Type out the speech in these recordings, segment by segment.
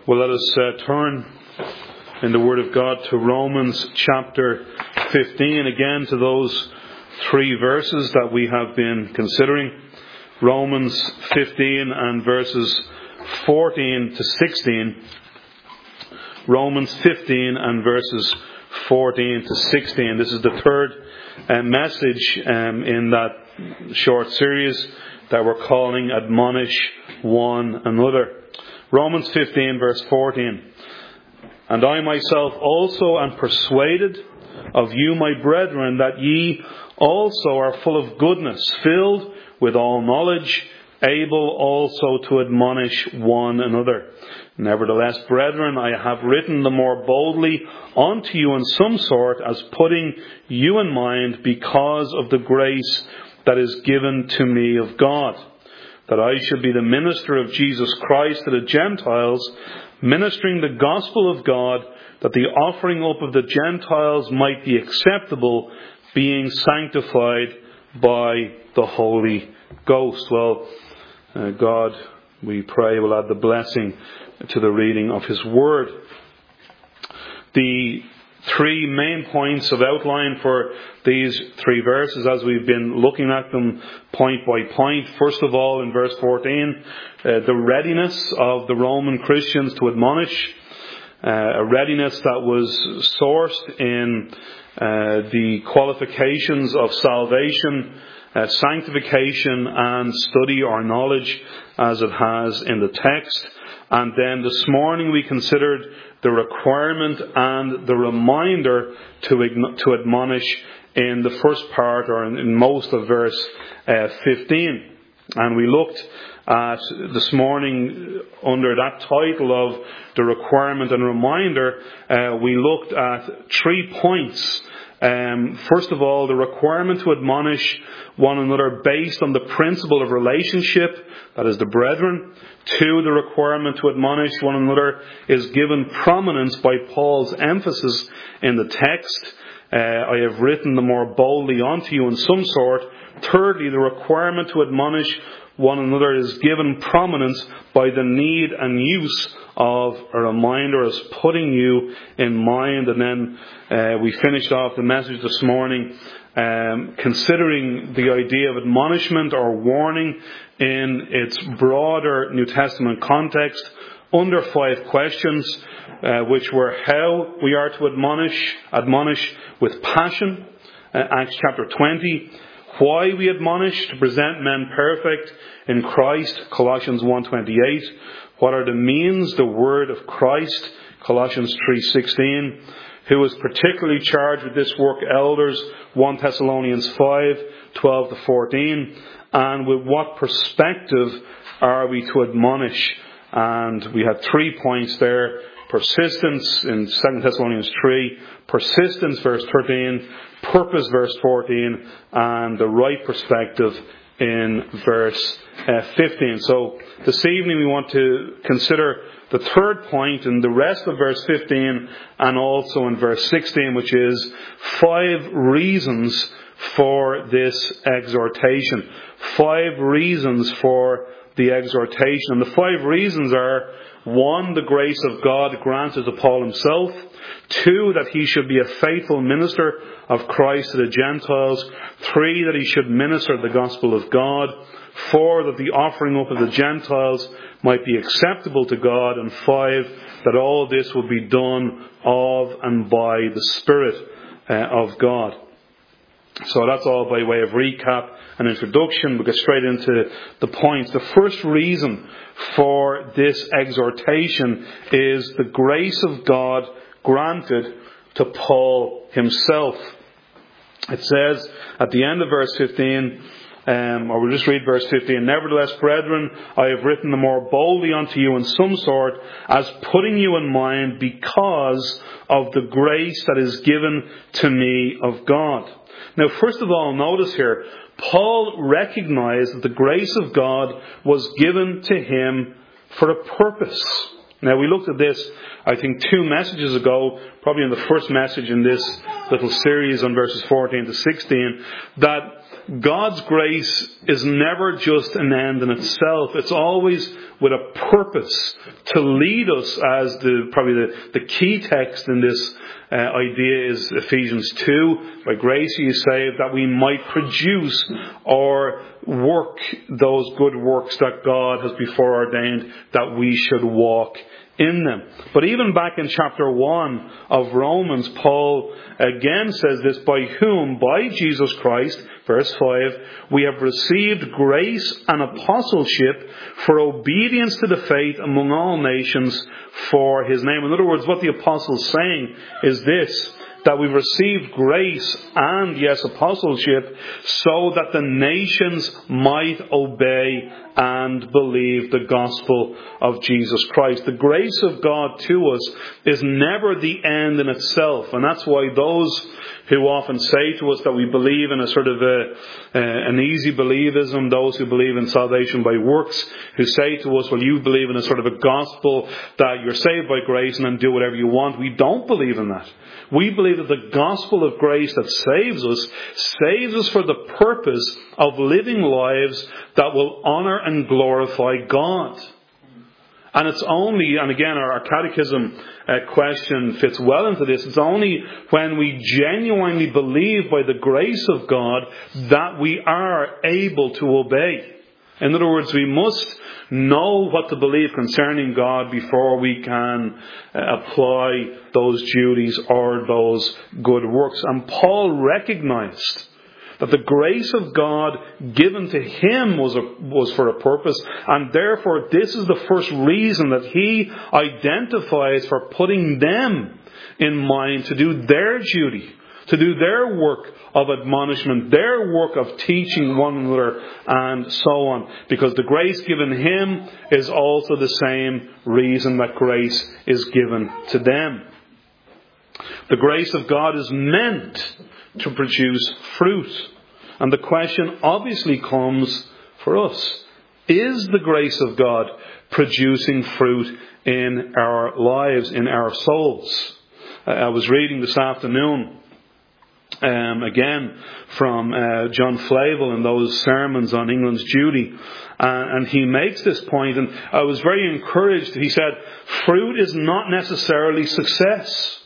Well, let us turn in the Word of God to Romans chapter 15, again to those three verses that we have been considering. Romans 15 and verses 14 to 16. Romans 15 and verses 14 to 16. This is the third message in that short series that we're calling Admonish One Another. Romans 15 verse 14. And I myself also am persuaded of you, my brethren, that ye also are full of goodness, filled with all knowledge, able also to admonish one another. Nevertheless, brethren, I have written the more boldly unto you in some sort, as putting you in mind, because of the grace that is given to me of God, that I should be the minister of Jesus Christ to the Gentiles, ministering the gospel of God, that the offering up of the Gentiles might be acceptable, being sanctified by the Holy Ghost. Well, God, we pray, will add the blessing to the reading of His Word. The three main points of outline for these three verses as we've been looking at them point by point. First of all, in verse 14, the readiness of the Roman Christians to admonish, a readiness that was sourced in the qualifications of salvation, sanctification and study or knowledge as it has in the text. And then this morning we considered the requirement and the reminder to admonish in the first part or in most of verse 15. And we looked at this morning under that title of the requirement and reminder, we looked at 3 points. First of all, the requirement to admonish one another based on the principle of relationship, that is the brethren. 2, the requirement to admonish one another is given prominence by Paul's emphasis in the text. I have written the more boldly unto you in some sort. Thirdly, the requirement to admonish one another is given prominence by the need and use of a reminder, as putting you in mind. And then we finished off the message this morning considering the idea of admonishment or warning in its broader New Testament context under 5 questions, which were how we are to admonish with passion, Acts chapter 20, why we admonish to present men perfect in Christ, Colossians 1:28, what are the means, the word of Christ, Colossians 3:16, who is particularly charged with this work, elders, 1 Thessalonians 5:12 to 14, and with what perspective are we to admonish? And we had 3 points there: persistence in 2 Thessalonians 3, persistence verse 13, purpose verse 14, and the right perspective in verse 15. So this evening we want to consider the third point in the rest of verse 15 and also in verse 16, which is 5 reasons for this exhortation. 5 reasons for the exhortation. And the 5 reasons are: 1, the grace of God granted to Paul himself. 2, that he should be a faithful minister of Christ to the Gentiles. 3, that he should minister the gospel of God. 4, that the offering up of the Gentiles might be acceptable to God. And 5, that all this will be done of and by the Spirit of God. So that's all by way of recap and introduction. We'll get straight into the points. The first reason for this exhortation is the grace of God granted to Paul himself. It says at the end of verse 15, or we'll just read verse 15, Nevertheless, brethren, I have written the more boldly unto you in some sort, as putting you in mind, because of the grace that is given to me of God. Now, first of all, notice here, Paul recognized that the grace of God was given to him for a purpose. Now, we looked at this, I think, 2 messages ago, probably in the first message in this little series on verses 14 to 16, that God's grace is never just an end in itself. It's always with a purpose to lead us, as the key text in this idea is Ephesians 2. By grace you saved, that we might produce or work those good works that God has before ordained that we should walk in them. But even back in chapter 1 of Romans, Paul again says this, by whom, by Jesus Christ, verse 5, we have received grace and apostleship for obedience to the faith among all nations for his name. In other words, what the apostle's saying is this, that we've received grace and, yes, apostleship so that the nations might obey and believe the gospel of Jesus Christ. The grace of God to us is never the end in itself. And that's why those who often say to us that we believe in a sort of an easy believism, those who believe in salvation by works, who say to us, well, you believe in a sort of a gospel that you're saved by grace and then do whatever you want. We don't believe in that. We believe that the gospel of grace that saves us for the purpose of living lives that will honour and glorify God. And it's only, and again our catechism question fits well into this, it's only when we genuinely believe by the grace of God that we are able to obey. In other words, we must know what to believe concerning God before we can apply those duties or those good works. And Paul recognized that the grace of God given to him was for a purpose, and therefore this is the first reason that he identifies for putting them in mind to do their duty, to do their work of admonishment, their work of teaching one another, and so on. Because the grace given him is also the same reason that grace is given to them. The grace of God is meant to produce fruit. And the question obviously comes for us. Is the grace of God producing fruit in our lives, in our souls? I was reading this afternoon again from John Flavel in those sermons on England's duty, and he makes this point, and I was very encouraged. He said, fruit is not necessarily success.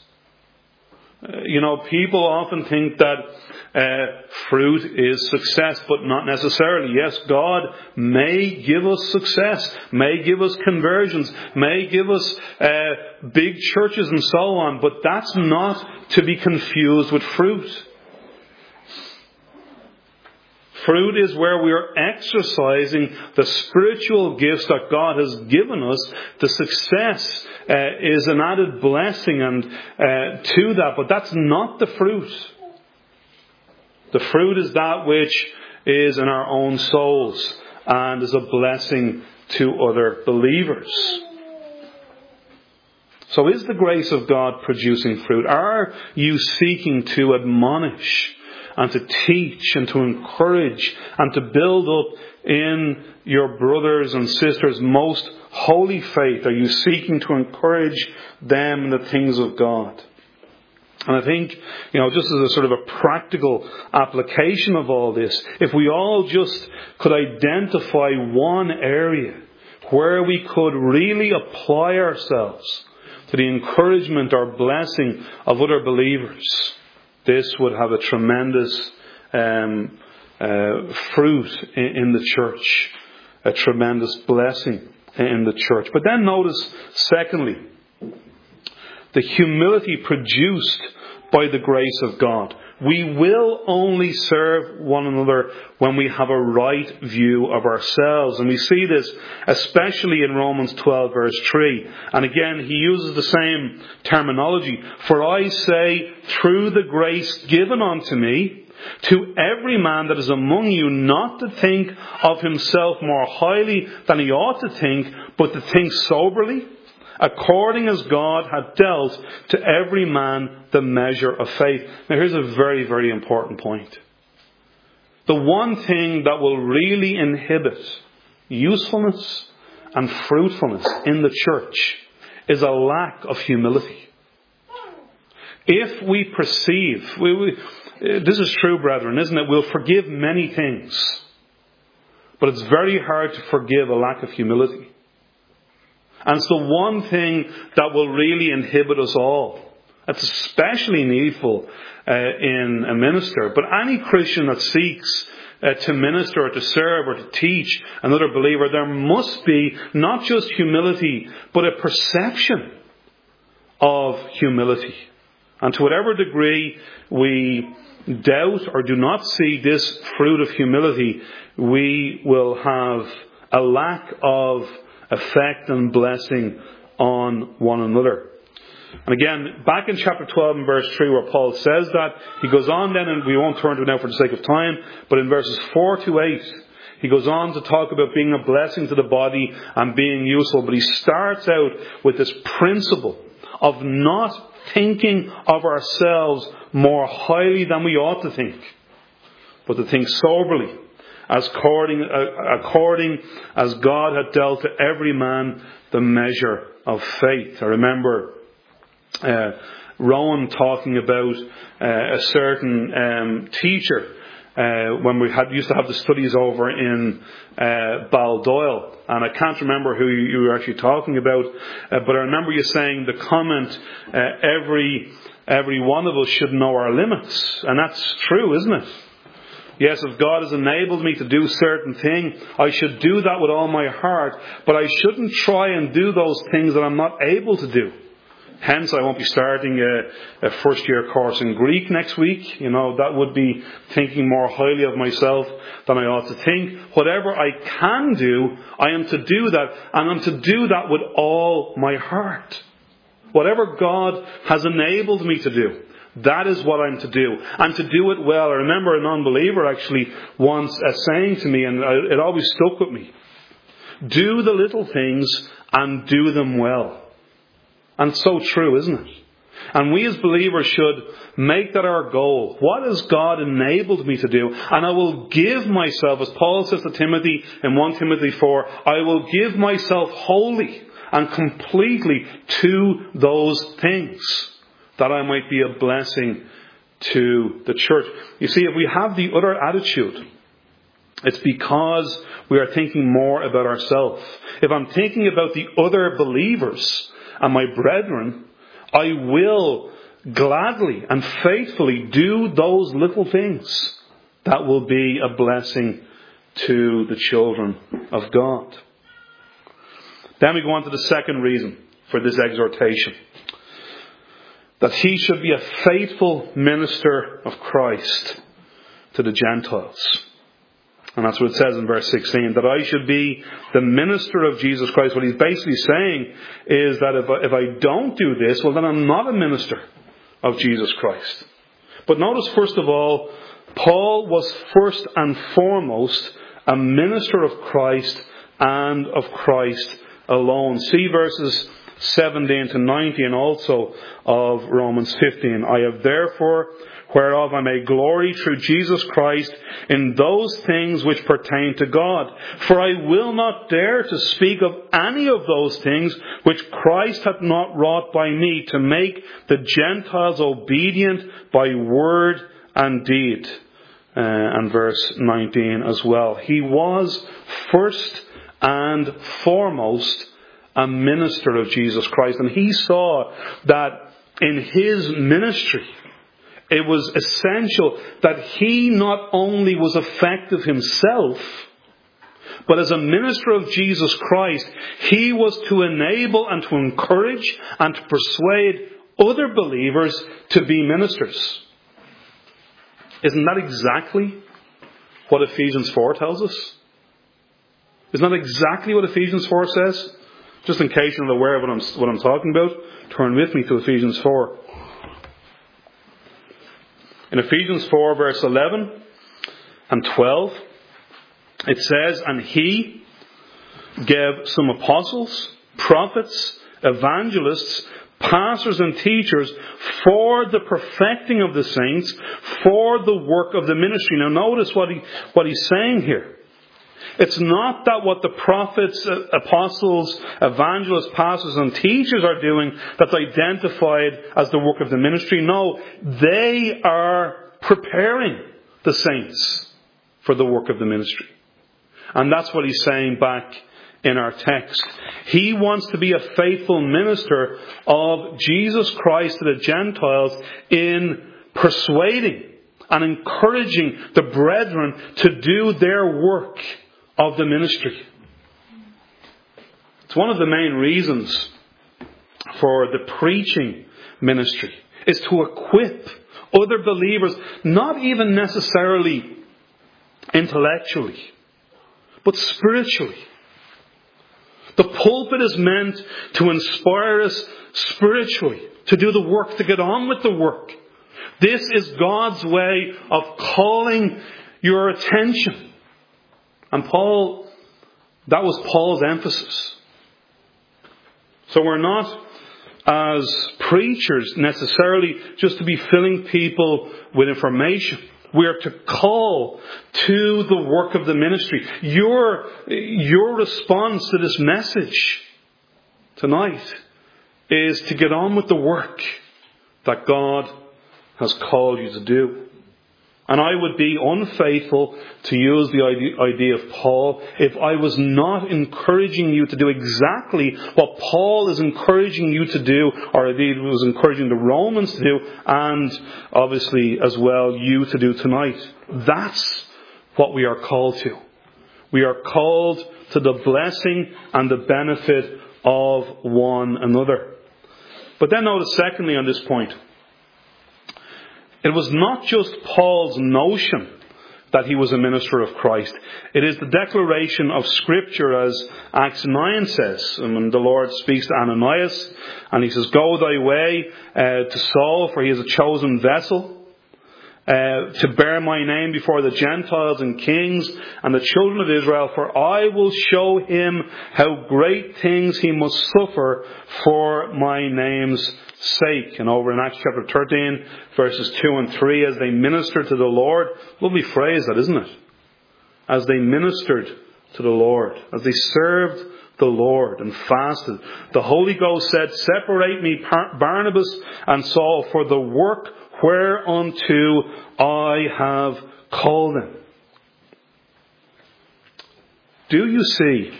People often think that fruit is success, but not necessarily. Yes, God may give us success, may give us conversions, may give us big churches and so on, but that's not to be confused with fruit. Fruit is where we are exercising the spiritual gifts that God has given us. The success is an added blessing and to that, but that's not the fruit. The fruit is that which is in our own souls and is a blessing to other believers. So is the grace of God producing fruit? Are you seeking to admonish and to teach and to encourage and to build up in your brothers and sisters' most holy faith? Are you seeking to encourage them in the things of God? And I think, just as a sort of a practical application of all this, if we all just could identify one area where we could really apply ourselves to the encouragement or blessing of other believers, this would have a tremendous fruit in the church, a tremendous blessing in the church. But then notice, secondly, the humility produced by the grace of God. We will only serve one another when we have a right view of ourselves. And we see this especially in Romans 12 verse 3. And again, he uses the same terminology. For I say, through the grace given unto me, to every man that is among you not to think of himself more highly than he ought to think, but to think soberly, according as God hath dealt to every man the measure of faith. Now here's a very, very important point. The one thing that will really inhibit usefulness and fruitfulness in the church is a lack of humility. If we perceive, this is true, brethren, isn't it? We'll forgive many things. But it's very hard to forgive a lack of humility. And it's the one thing that will really inhibit us all. It's especially needful in a minister. But any Christian that seeks to minister or to serve or to teach another believer, there must be not just humility, but a perception of humility. And to whatever degree we doubt or do not see this fruit of humility, we will have a lack of effect and blessing on one another. And again, back in chapter 12 and verse 3 where Paul says that, he goes on then, and we won't turn to it now for the sake of time, but in verses 4 to 8, he goes on to talk about being a blessing to the body and being useful. But he starts out with this principle of not thinking of ourselves more highly than we ought to think, but to think soberly, according as God had dealt to every man the measure of faith. I remember Rowan talking about a certain teacher when we used to have the studies over in Baldoyle, and I can't remember who you were actually talking about, but I remember you saying the comment, every one of us should know our limits, and that's true, isn't it? Yes, if God has enabled me to do certain things, I should do that with all my heart, but I shouldn't try and do those things that I'm not able to do. Hence, I won't be starting a first-year course in Greek next week. That would be thinking more highly of myself than I ought to think. Whatever I can do, I am to do that, and I'm to do that with all my heart. Whatever God has enabled me to do, that is what I'm to do, and to do it well. I remember a non-believer actually once saying to me, and it always stuck with me, do the little things and do them well. And so true, isn't it? And we as believers should make that our goal. What has God enabled me to do? And I will give myself, as Paul says to Timothy in 1 Timothy 4, I will give myself wholly and completely to those things, that I might be a blessing to the church. You see, if we have the other attitude, it's because we are thinking more about ourselves. If I'm thinking about the other believers and my brethren, I will gladly and faithfully do those little things that will be a blessing to the children of God. Then we go on to the second reason for this exhortation. That he should be a faithful minister of Christ to the Gentiles. And that's what it says in verse 16. That I should be the minister of Jesus Christ. What he's basically saying is that if I don't do this, well then I'm not a minister of Jesus Christ. But notice first of all, Paul was first and foremost a minister of Christ and of Christ alone. See verses 17 to 19 and also of Romans 15. I have therefore, whereof I may glory through Jesus Christ in those things which pertain to God. For I will not dare to speak of any of those things which Christ hath not wrought by me, to make the Gentiles obedient by word and deed. And verse 19 as well. He was first and foremost a minister of Jesus Christ. And he saw that in his ministry, it was essential that he not only was effective himself, but as a minister of Jesus Christ, he was to enable and to encourage and to persuade other believers to be ministers. Isn't that exactly what Ephesians 4 tells us? Isn't that exactly what Ephesians 4 says? Just in case you're not aware of what I'm talking about, turn with me to Ephesians 4. In Ephesians 4 verse 11 and 12, it says, and he gave some apostles, prophets, evangelists, pastors and teachers for the perfecting of the saints, for the work of the ministry. Now notice what he's saying here. It's not that what the prophets, apostles, evangelists, pastors and teachers are doing that's identified as the work of the ministry. No, they are preparing the saints for the work of the ministry. And that's what he's saying back in our text. He wants to be a faithful minister of Jesus Christ to the Gentiles in persuading and encouraging the brethren to do their work of the ministry. It's one of the main reasons for the preaching ministry, is to equip other believers, not even necessarily intellectually, but spiritually. The pulpit is meant to inspire us spiritually, to do the work, to get on with the work. This is God's way of calling your attention. And that was Paul's emphasis. So we're not, as preachers, necessarily just to be filling people with information. We are to call to the work of the ministry. Your response to this message tonight is to get on with the work that God has called you to do. And I would be unfaithful, to use the idea of Paul, if I was not encouraging you to do exactly what Paul is encouraging you to do, or indeed was encouraging the Romans to do, and obviously as well you to do tonight. That's what we are called to. We are called to the blessing and the benefit of one another. But then notice secondly on this point, it was not just Paul's notion that he was a minister of Christ. It is the declaration of Scripture, as Acts 9 says. And when the Lord speaks to Ananias, and he says, "Go thy way to Saul, for he is a chosen vessel, to bear my name before the Gentiles and kings and the children of Israel, for I will show him how great things he must suffer for my name's sake." And over in Acts chapter 13, verses 2 and 3, as they ministered to the Lord. Lovely phrase that, isn't it? As they ministered to the Lord, as they served the Lord and fasted, the Holy Ghost said, "Separate me Barnabas and Saul for the work whereunto I have called them." Do you see,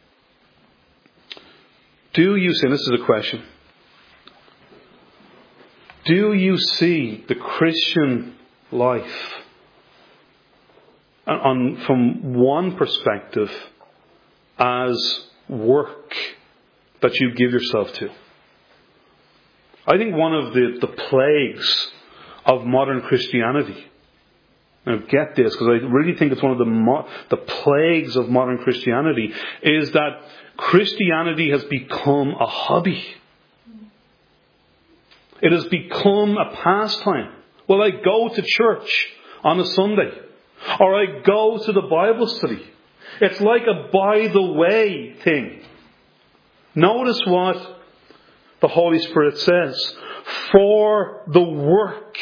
and this is a question, do you see the Christian life from one perspective as work that you give yourself to? I think one of the plagues of modern Christianity, now get this, because I really think it's one of the plagues of modern Christianity, is that Christianity has become a hobby. It has become a pastime. Well, I go to church on a Sunday, or I go to the Bible study. It's like a by-the-way thing. Notice what the Holy Spirit says. For the work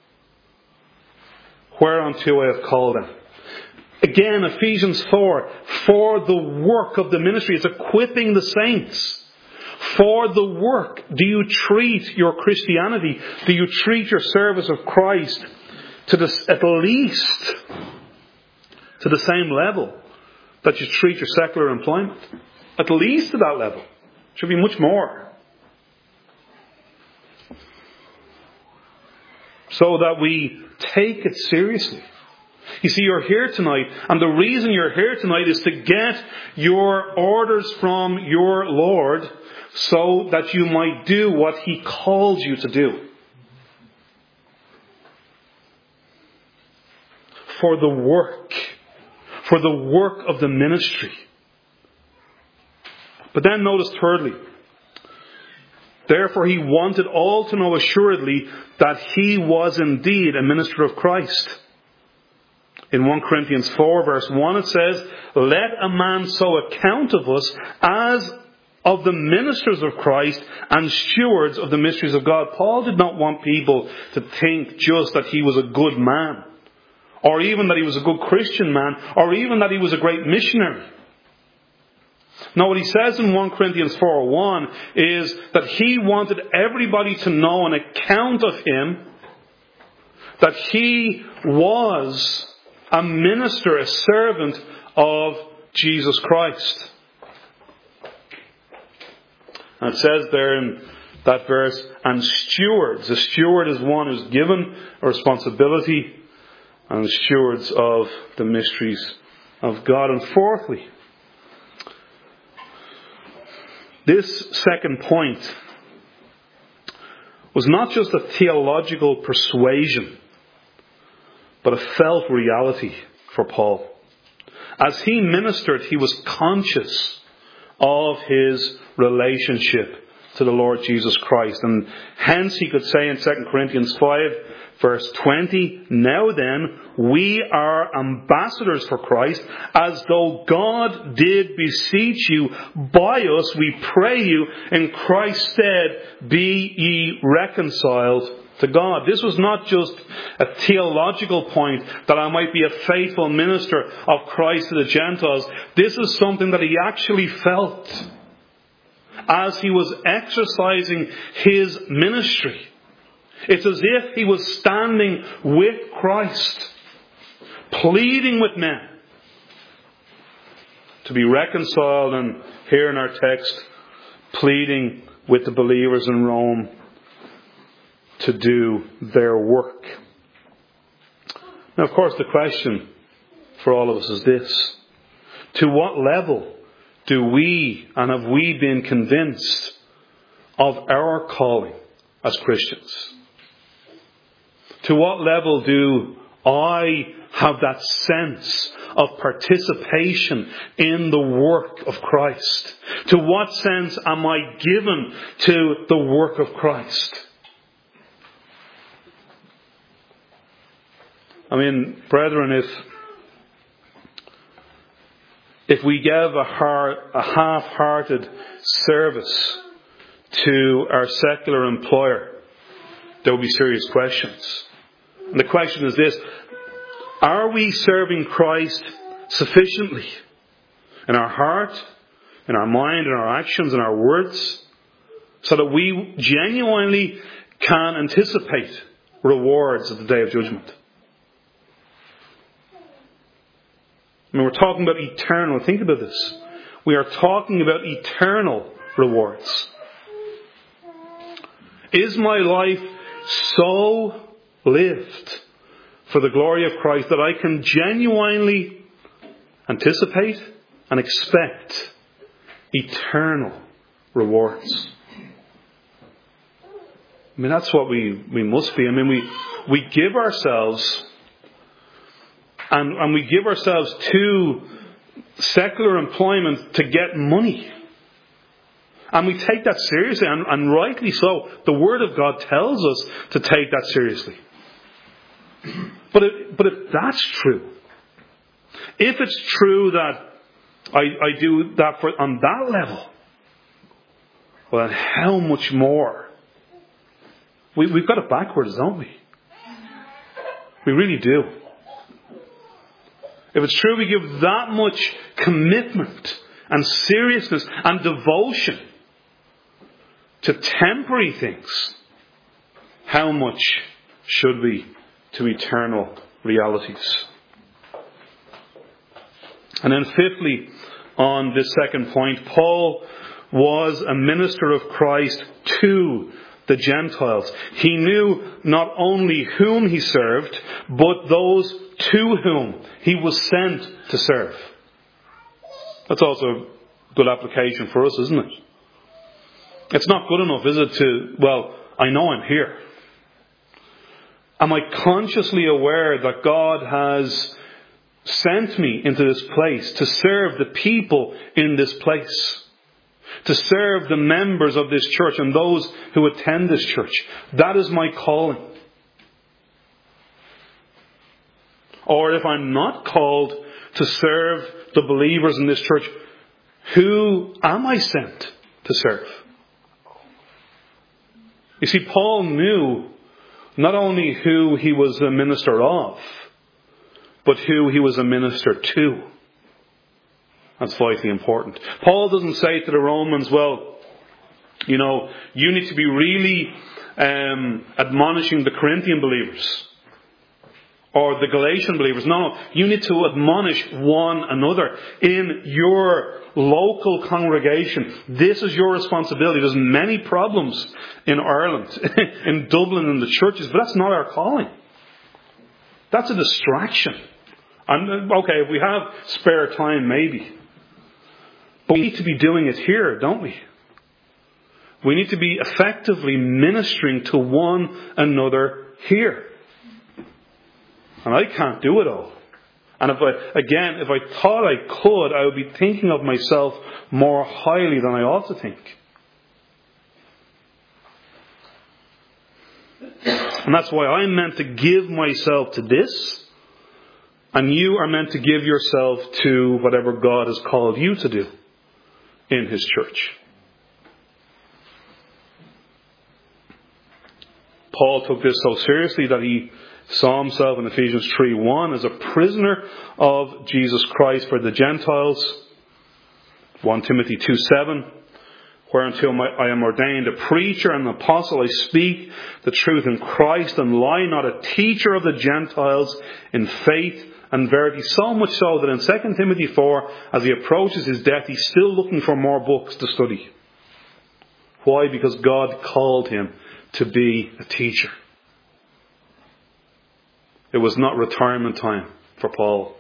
whereunto I have called them. Again, Ephesians 4. For the work of the ministry. It's equipping the saints. For the work. Do you treat your Christianity, do you treat your service of Christ at least to the same level that you treat your secular employment? At least to that level. It should be much more. So that we take it seriously. You see, you're here tonight, and the reason you're here tonight is to get your orders from your Lord so that you might do what He calls you to do. For the work of the ministry. But then notice thirdly, therefore he wanted all to know assuredly that he was indeed a minister of Christ. In 1 Corinthians 4 verse 1 it says, "Let a man so account of us as of the ministers of Christ and stewards of the mysteries of God." Paul did not want people to think just that he was a good man, or even that he was a good Christian man, or even that he was a great missionary. Now what he says in 1 Corinthians 4:1 is that he wanted everybody to know an account of him that he was a minister, a servant of Jesus Christ. And it says there in that verse, and stewards. A steward is one who's given a responsibility, and stewards of the mysteries of God. And fourthly, this second point was not just a theological persuasion, but a felt reality for Paul. As he ministered, he was conscious of his relationship to the Lord Jesus Christ. And hence he could say in 2 Corinthians 5, verse 20, now then, we are ambassadors for Christ, as though God did beseech you by us, we pray you, in Christ's stead, be ye reconciled to God. This was not just a theological point that I might be a faithful minister of Christ to the Gentiles. This is something that he actually felt as he was exercising his ministry. It's as if he was standing with Christ, pleading with men to be reconciled, and here in our text, pleading with the believers in Rome to do their work. Now, of course, the question for all of us is this: to what level do we and have we been convinced of our calling as Christians? To what level do I have that sense of participation in the work of Christ? To what sense am I given to the work of Christ? I mean, brethren, if we give a half-hearted service to our secular employer, there will be serious questions. And the question is this: are we serving Christ sufficiently in our heart, in our mind, in our actions, in our words, so that we genuinely can anticipate rewards at the day of judgment? I mean, we're talking about eternal. Think about this. We are talking about eternal rewards. Is my life so lived for the glory of Christ that I can genuinely anticipate and expect eternal rewards? I mean, that's what we must be. I mean, we give ourselves and we give ourselves to secular employment to get money. And we take that seriously, and rightly so. The Word of God tells us to take that seriously. But if that's true, if it's true that I do that on that level, well, then how much more? We've got it backwards, don't we? We really do. If it's true we give that much commitment and seriousness and devotion to temporary things, how much should we to eternal realities? And then fifthly, on this second point, Paul was a minister of Christ to the Gentiles. He knew not only whom he served, but those to whom he was sent to serve. That's also a good application for us, isn't it? It's not good enough, is it, I know I'm here. Am I consciously aware that God has sent me into this place to serve the people in this place? To serve the members of this church and those who attend this church. That is my calling. Or if I'm not called to serve the believers in this church, who am I sent to serve? You see, Paul knew not only who he was a minister of, but who he was a minister to. That's vitally important. Paul doesn't say to the Romans, you need to be really admonishing the Corinthian believers. or the Galatian believers. No, you need to admonish one another in your local congregation. This is your responsibility. There's many problems in Ireland, in Dublin, in the churches, but that's not our calling. That's a distraction. Okay, if we have spare time, maybe. But we need to be doing it here, don't we? We need to be effectively ministering to one another here. And I can't do it all. And if I thought I could, I would be thinking of myself more highly than I ought to think. And that's why I'm meant to give myself to this, and you are meant to give yourself to whatever God has called you to do in His church. Paul took this so seriously that he saw himself in Ephesians 3:1 as a prisoner of Jesus Christ for the Gentiles. 1 Timothy 2:7, whereunto I am ordained a preacher and an apostle, I speak the truth in Christ and lie not, a teacher of the Gentiles in faith and verity. So much so that in 2 Timothy 4, as he approaches his death, he's still looking for more books to study. Why? Because God called him to be a teacher. It was not retirement time for Paul.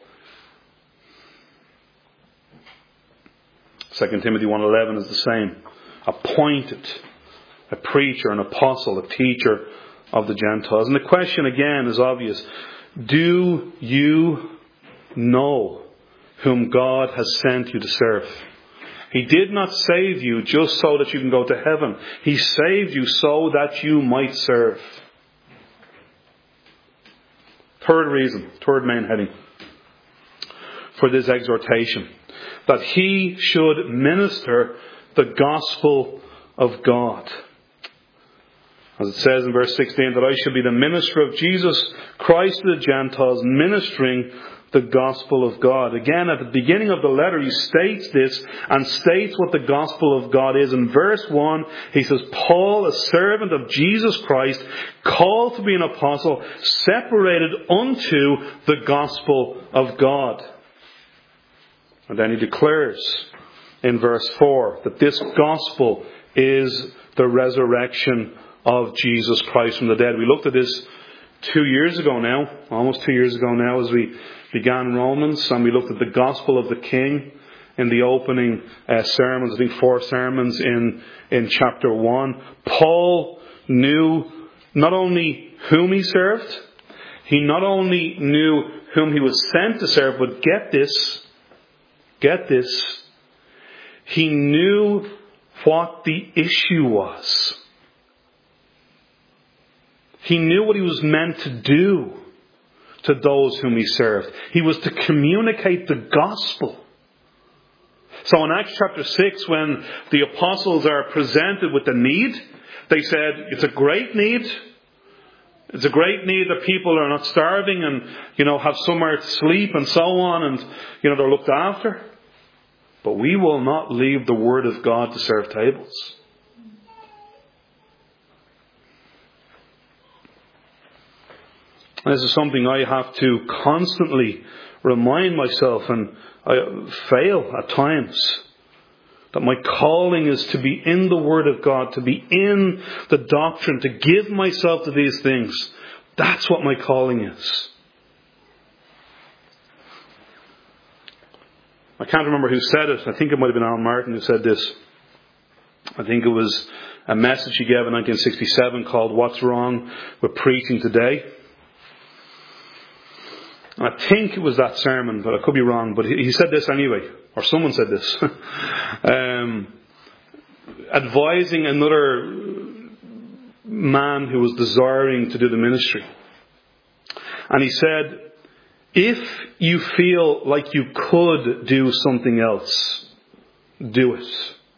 2 Timothy 1:11 is the same. Appointed, a preacher, an apostle, a teacher of the Gentiles. And the question again is obvious. Do you know whom God has sent you to serve? He did not save you just so that you can go to heaven. He saved you so that you might serve. Third reason, third main heading for this exhortation, that he should minister the gospel of God. As it says in verse 16, that I should be the minister of Jesus Christ to the Gentiles, ministering the gospel of God. Again, at the beginning of the letter, he states this and states what the gospel of God is. In verse 1, he says, Paul, a servant of Jesus Christ, called to be an apostle, separated unto the gospel of God. And then he declares in verse 4 that this gospel is the resurrection of Jesus Christ from the dead. We looked at this 2 years ago now, almost 2 years ago now, as we began Romans, and we looked at the gospel of the King in the opening sermons, I think 4 sermons in chapter 1. Paul knew not only whom he served, he not only knew whom he was sent to serve, but get this, he knew what the issue was. He knew what he was meant to do to those whom he served. He was to communicate the gospel. So in Acts chapter 6, when the apostles are presented with the need, they said, it's a great need. It's a great need that people are not starving and, have somewhere to sleep and so on, and, they're looked after. But we will not leave the word of God to serve tables. This is something I have to constantly remind myself, and I fail at times, that my calling is to be in the Word of God, to be in the doctrine, to give myself to these things. That's what my calling is. I can't remember who said it. I think it might have been Alan Martin who said this. I think it was a message he gave in 1967 called What's Wrong with Preaching Today? I think it was that sermon, but I could be wrong. But he said this anyway, or someone said this, advising another man who was desiring to do the ministry. And he said, if you feel like you could do something else, do it.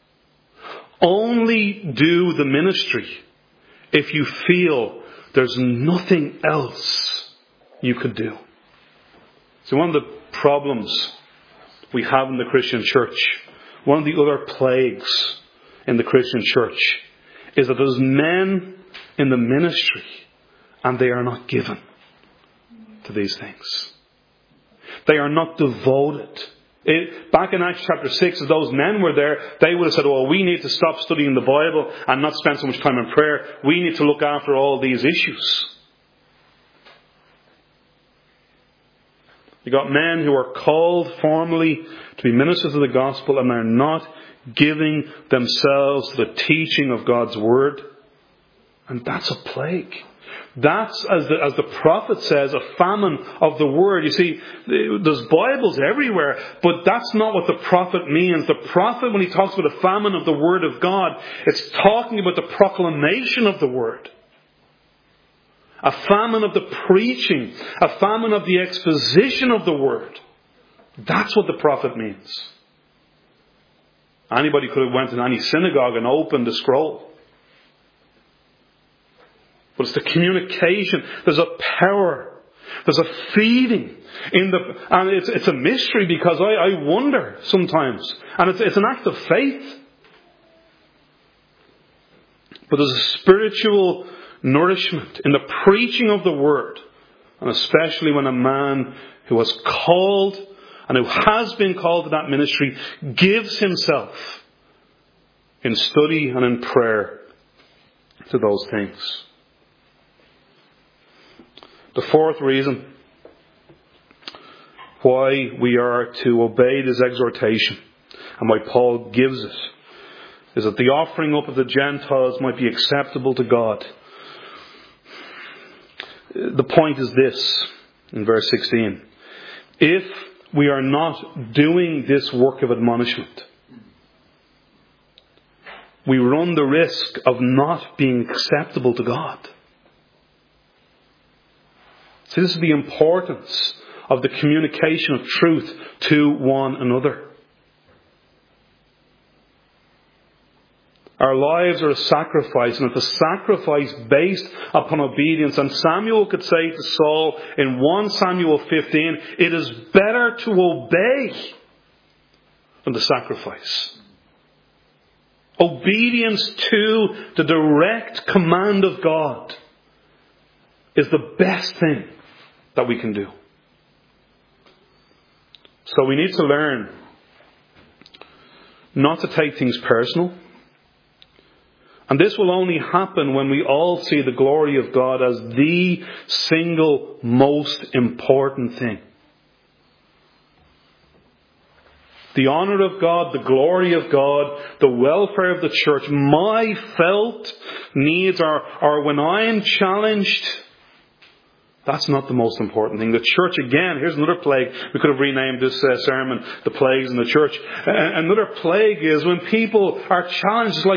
Only do the ministry if you feel there's nothing else you could do. So one of the problems we have in the Christian church, one of the other plagues in the Christian church, is that there's men in the ministry and they are not given. to these things. They are not devoted. Back in Acts chapter 6, as those men were there, they would have said, well, we need to stop studying the Bible and not spend so much time in prayer. We need to look after all these issues. You got men who are called formally to be ministers of the gospel, and they're not giving themselves to the teaching of God's word. And that's a plague. That's, as the prophet says, a famine of the word. You see, there's Bibles everywhere, but that's not what the prophet means. The prophet, when he talks about a famine of the word of God, it's talking about the proclamation of the word. A famine of the preaching. A famine of the exposition of the word. That's what the prophet means. Anybody could have went in any synagogue and opened the scroll. But it's the communication. There's a power. There's a feeding and it's a mystery, because I wonder sometimes. And it's an act of faith. But there's a spiritual nourishment in the preaching of the word. And especially when a man who was called and who has been called to that ministry gives himself in study and in prayer to those things. The fourth reason why we are to obey this exhortation, and why Paul gives it, is that the offering up of the Gentiles might be acceptable to God. The point is this, in verse 16. If we are not doing this work of admonishment, we run the risk of not being acceptable to God. So this is the importance of the communication of truth to one another. Our lives are a sacrifice, and it's a sacrifice based upon obedience. And Samuel could say to Saul in 1 Samuel 15, it is better to obey than to sacrifice. Obedience to the direct command of God is the best thing that we can do. So we need to learn not to take things personal. And this will only happen when we all see the glory of God as the single most important thing. The honour of God, the glory of God, the welfare of the church, my felt needs are when I am challenged. That's not the most important thing. The church, again, here's another plague. We could have renamed this sermon, The Plagues in the Church. Another plague is when people are challenged. It's like,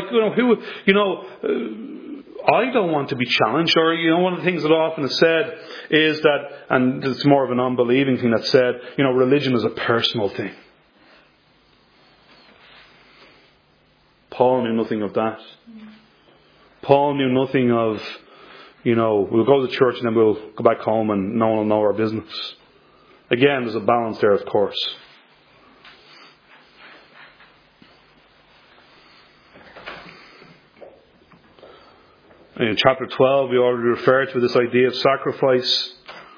I don't want to be challenged. Or, one of the things that often is said is that, and it's more of an unbelieving thing that's said, religion is a personal thing. Paul knew nothing of that. Paul knew nothing of, we'll go to church and then we'll go back home and no one will know our business. Again, there's a balance there, of course. In chapter 12, we already referred to this idea of sacrifice.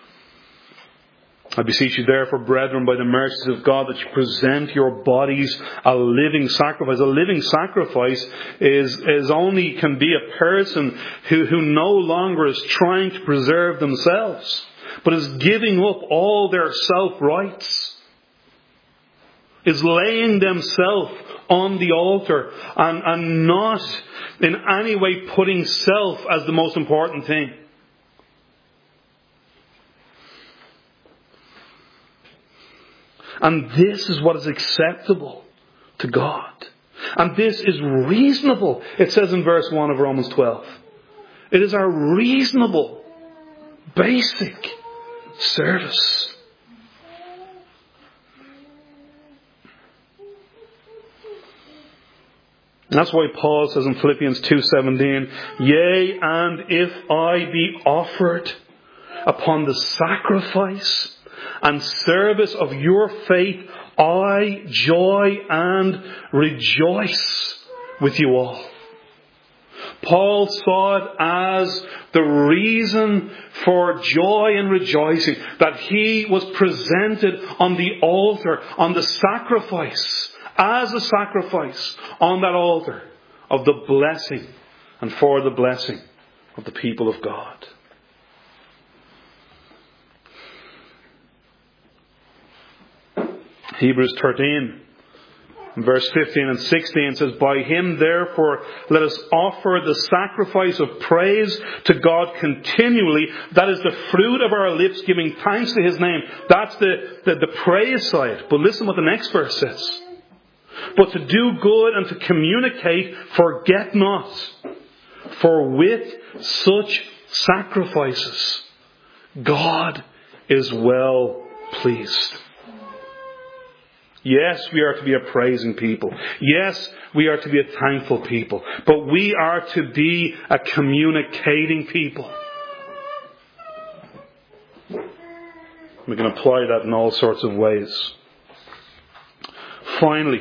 I beseech you therefore, brethren, by the mercies of God, that you present your bodies a living sacrifice. A living sacrifice is only can be a person who no longer is trying to preserve themselves, but is giving up all their self-rights, is laying themselves on the altar and not in any way putting self as the most important thing. And this is what is acceptable to God. And this is reasonable. It says in verse 1 of Romans 12. It is our reasonable, basic service. And that's why Paul says in Philippians 2:17, yea, and if I be offered upon the sacrifice and service of your faith, I joy and rejoice with you all. Paul saw it as the reason for joy and rejoicing, that he was presented on the altar, on the sacrifice, as a sacrifice on that altar of the blessing and for the blessing of the people of God. Hebrews 13, verse 15 and 16 says, "By him therefore let us offer the sacrifice of praise to God continually. That is the fruit of our lips, giving thanks to his name." That's the praise side. But listen what the next verse says. "But to do good and to communicate, forget not. For with such sacrifices, God is well pleased." Yes, we are to be a praising people. Yes, we are to be a thankful people. But we are to be a communicating people. We can apply that in all sorts of ways. Finally,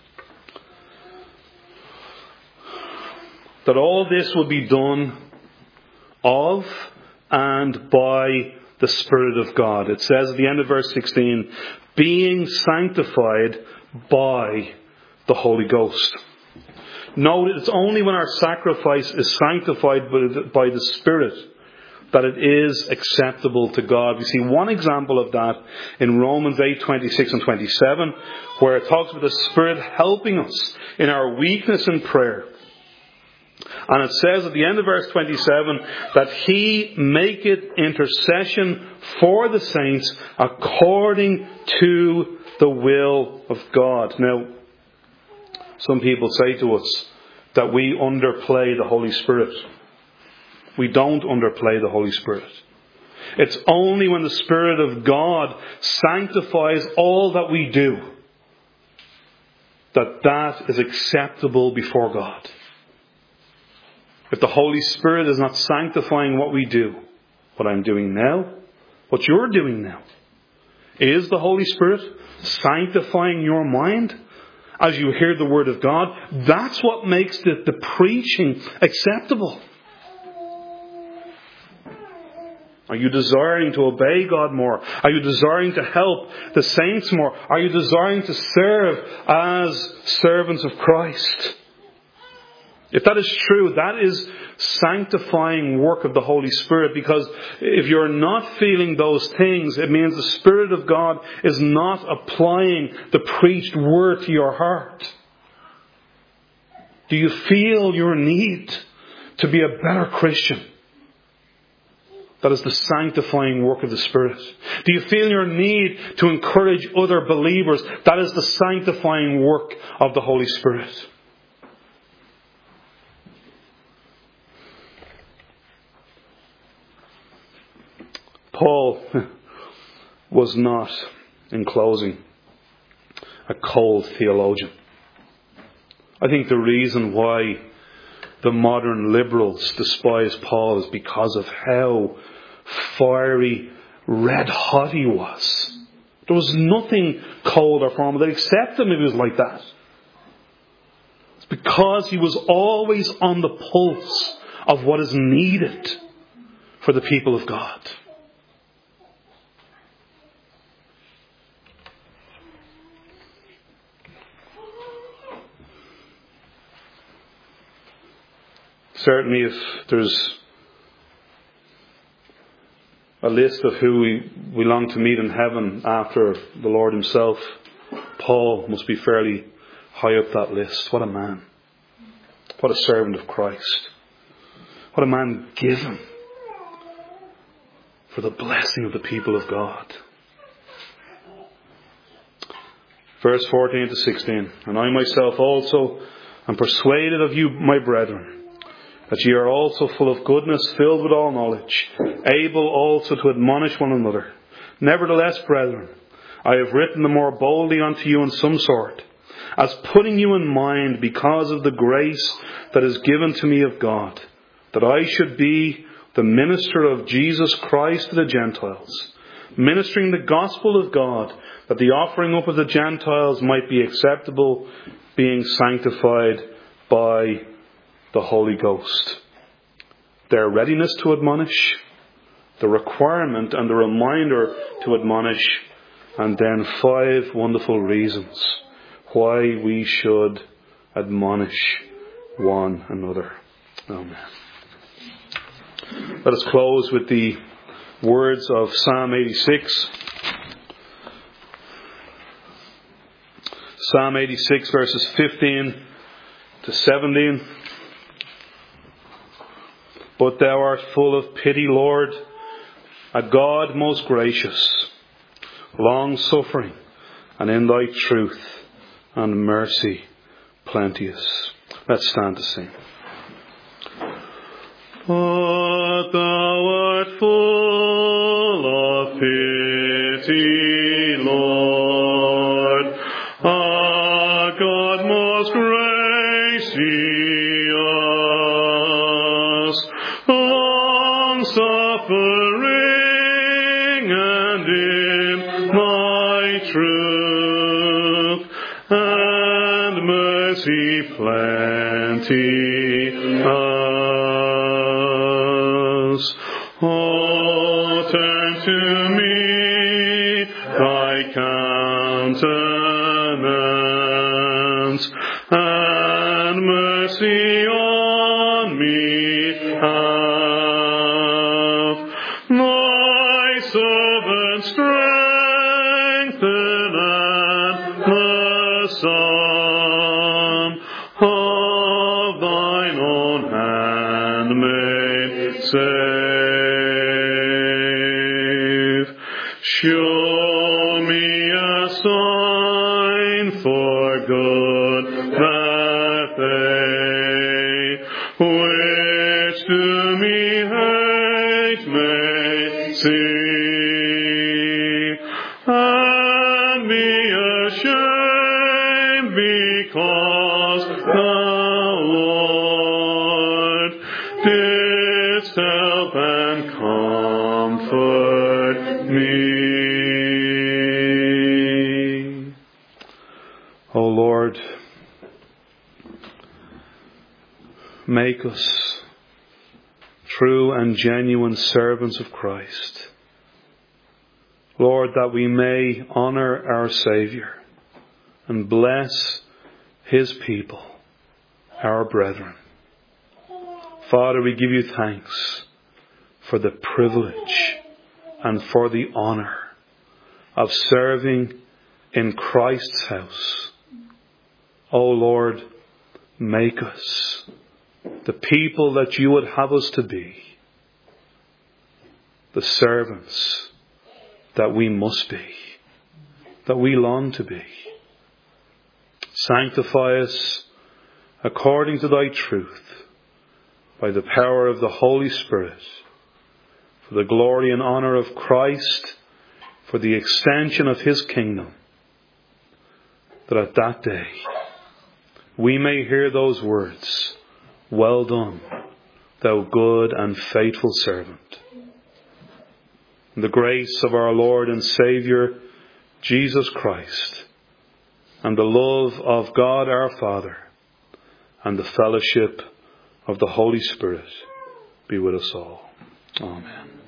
that all this will be done of and by the Spirit of God. It says at the end of verse 16, "being sanctified by the Holy Ghost." Note, it's only when our sacrifice is sanctified by the Spirit that it is acceptable to God. We see one example of that in Romans 8:26 and 27, where it talks about the Spirit helping us in our weakness in prayer. And it says at the end of verse 27 that he maketh intercession for the saints according to the will of God. Now, some people say to us that we underplay the Holy Spirit. We don't underplay the Holy Spirit. It's only when the Spirit of God sanctifies all that we do that is acceptable before God. If the Holy Spirit is not sanctifying what we do, what I'm doing now, what you're doing now, is the Holy Spirit sanctifying your mind as you hear the Word of God? That's what makes the preaching acceptable. Are you desiring to obey God more? Are you desiring to help the saints more? Are you desiring to serve as servants of Christ? If that is true, that is sanctifying work of the Holy Spirit, because if you're not feeling those things, it means the Spirit of God is not applying the preached word to your heart. Do you feel your need to be a better Christian? That is the sanctifying work of the Spirit. Do you feel your need to encourage other believers? That is the sanctifying work of the Holy Spirit. Paul was not, in closing, a cold theologian. I think the reason why the modern liberals despise Paul is because of how fiery, red-hot he was. There was nothing cold or formal. They'd accept him if he was like that. It's because he was always on the pulse of what is needed for the people of God. Certainly, if there's a list of who we long to meet in heaven after the Lord himself, Paul must be fairly high up that list. What a man. What a servant of Christ. What a man given for the blessing of the people of God. Verse 14 to 16. "And I myself also am persuaded of you, my brethren, that ye are also full of goodness, filled with all knowledge, able also to admonish one another. Nevertheless, brethren, I have written the more boldly unto you in some sort, as putting you in mind because of the grace that is given to me of God, that I should be the minister of Jesus Christ to the Gentiles, ministering the gospel of God, that the offering up of the Gentiles might be acceptable, being sanctified by the Holy Ghost. Their readiness to admonish, the requirement and the reminder to admonish, and then 5 wonderful reasons why we should admonish one another. Amen. Let us close with the words of Psalm 86. Psalm 86 verses 15 to 17. But thou art full of pity, Lord, a God most gracious, long-suffering, and in thy truth and mercy plenteous. Let's stand to sing. But thou art full of pity, Lord, a God most gracious, long-suffering, and in thy truth and mercy plenteous. Oh, turn to me thy countenance, and mercy on me have. Thy servant strengthen, and the Son of thine own handmaid save. Show me a sign for good, that they which to me hate may see, and be ashamed, because thou, Lord, didst help and comfort me. O Lord, make us true and genuine servants of Christ. Lord, that we may honour our Saviour and bless His people, our brethren. Father, we give you thanks for the privilege and for the honour of serving in Christ's house. O Lord, make us the people that you would have us to be, the servants that we must be, that we long to be. Sanctify us according to thy truth, by the power of the Holy Spirit, for the glory and honour of Christ, for the extension of his kingdom, that at that day we may hear those words, "Well done, thou good and faithful servant." The grace of our Lord and Saviour, Jesus Christ, and the love of God our Father, and the fellowship of the Holy Spirit be with us all. Amen.